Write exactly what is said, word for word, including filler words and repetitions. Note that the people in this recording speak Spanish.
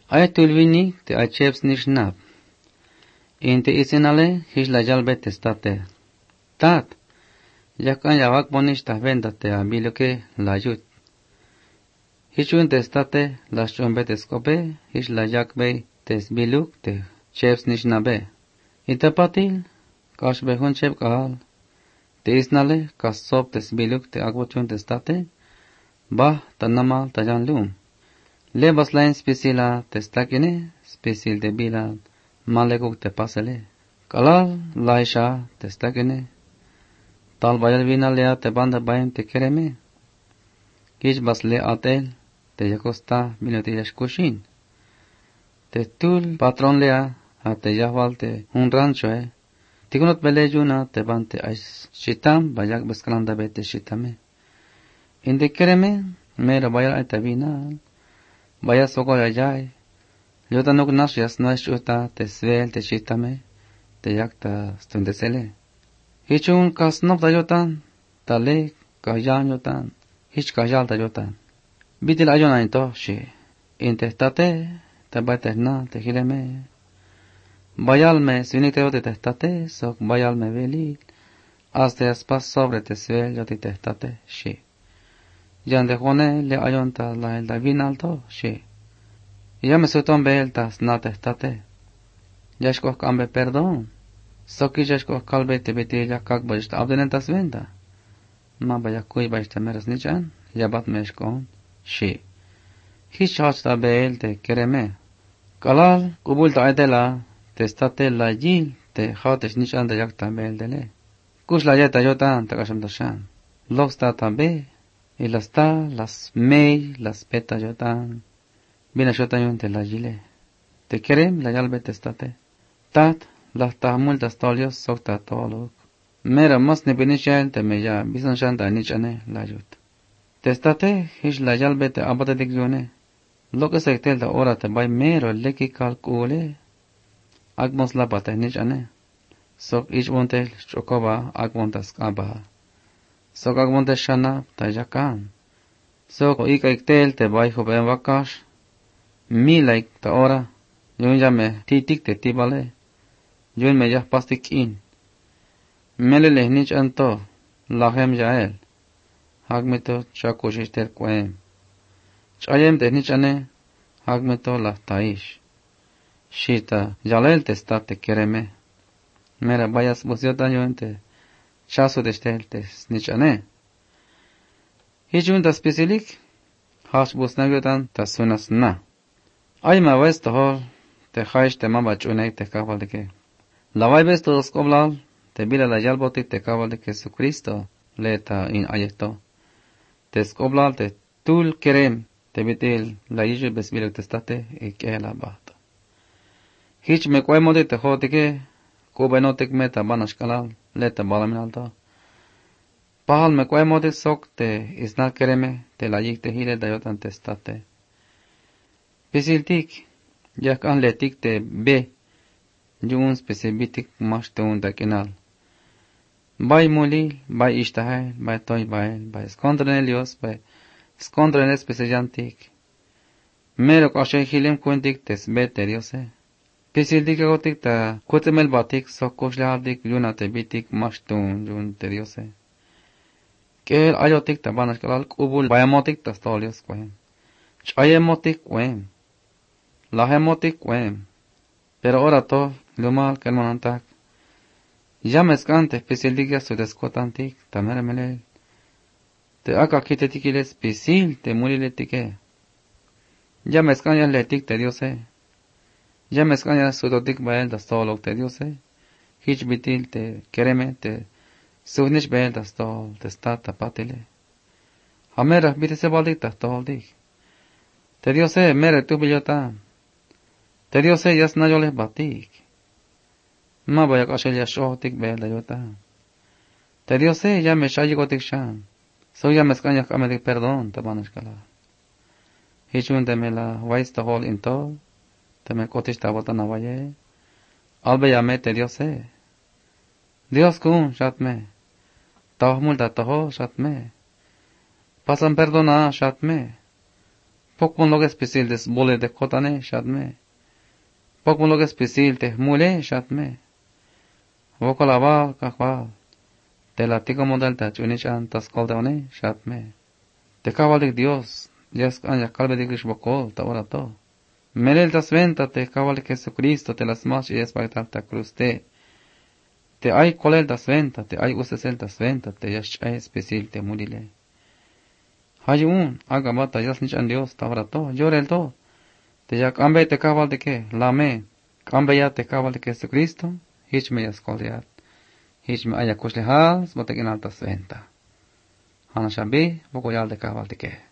Ay tulvini te acheps nishnap. Inte isinale hish la yalbe testate. Tat. Yakan yavak bonish ta venda te amiloke la yut. Hichun testate las chombe tescope hish la yakbe tes biluk te cheps nishnabe. Itapatil kash behun chep kahal. Te isnale kasop tes biluk te agbochun testate. Bah tanamal tajan lum. Le baslain spesila testakine spesil de bila malekuk te pasele. Kalal laisha testakine. Tal bayal vina lea te banda bayan te kereme. Kish basle atel te yakosta minutillas kushin. Te tul patron lea a te yahwal te un rancho eh. Tigunot bele yuna te bante ais shitam bayak beskalanda bete shitame. Inde kereme mera bayal ay tabina. Vaya soko yayay. Yota nuk nashias no eshuta te svel te shitame. Te yakta stundesele. Hichun kas nop da yotan. Tale kayan yotan. Hich kayal da yotan. Bitil ayona into shi. Intestate. Te baitesna te hileme. Bayal me sinite yote testate. Sok bayal me velil. Hasta aspas sobre te svel yote testate shi. Yande jone le ayonta la el davin alto she. Ya me suton beltas na testate. Yashko kambe perdón. Soki yashko kalbe te beti ya kak bajta abdenentas venda. Ma baya kui bajta meras nichan. Yabat meshkon she. Hiç hasta bel te kereme. Kalal kubul ta edela testate la yil te hatesh nichan da yakta bel dele. Kush la yeta yotan ta kasham dashan. Loksta tambe. Y las ta, las mei, las peta yotan. Bina yotan yon te la gile. Te kerem la yalbe testate. Tat, las ta multas tolios sokta toluk. Mera mas ne benishan te me ya bisan shanta nichane la yut. Testate, hish la yalbe te abate dik yone. Lo que se tel da ora te bay mero leki calcule. Agmos la bate nichane. Sok ish wontel chokoba agmontas kaba. Sok agmonte shana ta yakan. Sok ika iktel te baijo ben wakash. Mi like ta ora. Yun ya me titik te tibale. Yun me ya pastik in. Mele le nich anto. Lahem yael. Hagmeto chakushishter kwem. Chayem te nich ane. Hagmeto la taish. Shita yalel te sta te kereme. Mera bayas busiota yun te. Chaso de steltes nichane. Hichun ta spesilik. Hash busnagotan ta sunas na. Ay ma west hol. Te haish te mamba chunek te kabal de que. La vai besto skoblal. Te bila la yalbotik te kabal de que Jesucristo. Leta in ayeto. Te skoblal te tul kerem. Te bitil la yiju besbilek te state. Y que la bata. Hich me kwemode te hote que. Kubenotek meta banashkalal. Leta balaminalto. Pahal me kway modik sok te isnal kereme te la yik te hile dayotan te state. Pisiltik. Yak an letik te be. Yun spesibitik mash te un dakinal. Bay mulil, bay ishtahel, bay toy bael, bay skondrenelios, bay skondrenes pesejantik. Mero kashe hilim kuentik te sbete diose. Pisildik agotik ta kutemel batik sokoshlardik yunate bitik mashtun yun te diose. Kel ayotik ta banashkalal kubul bayamotik ta stolios kwem. Chayemotik kwem. Lahemotik kwem. Pero ora to lumal kelmanantak. Yameskante pisildik ya sudescotantik ta meremelel. Te aka kitetikiles pisil te muliletike. Yameskan ya letik te diose. Ya me escaña sudotik bael das tolok te diose. Hich bitil te kereme te suvnish bael das tol te stata patile. Hamera bite se baldik das tol dik. Te diose mere tu billota. Te diose yas nayoles batik. Ma bayak ashel ya shotik bael da yota. Te diose ya me shayigotik shan. So ya me escaña kamedik perdón te banashkala. Hichun te me la wais ta hol into. Te me cotish ta bota na vaye. Albe ya me te diose. Dios kun shatme. Tahmul da taho shatme. Pasan perdona shatme. Pokpon lo que especial des bole de kotane shatme. Pokpon lo que especial te mule shatme. Voko lava kakwa. Te la tico modal ta chunichan tas koldaone shatme. Te kawalik Dios. Dios anya kalbe de grish bokol ta ora to. Melel tas venta te kawalik Jesucristo te las mach y espactal ta cruz te. Te ay kolel tas venta te ay usesel tas venta te yash ay especial te murile. Hayun aga mata yas nichan Dios ta ora to. Llorel to. Te yak ambe te kawal de ke lame. Ambe ya te kawal de Jesucristo. Hich me yas kolyat. Hich me aya kushle hals botek in altas venta. Hana shabi boko yal de kawal de ke.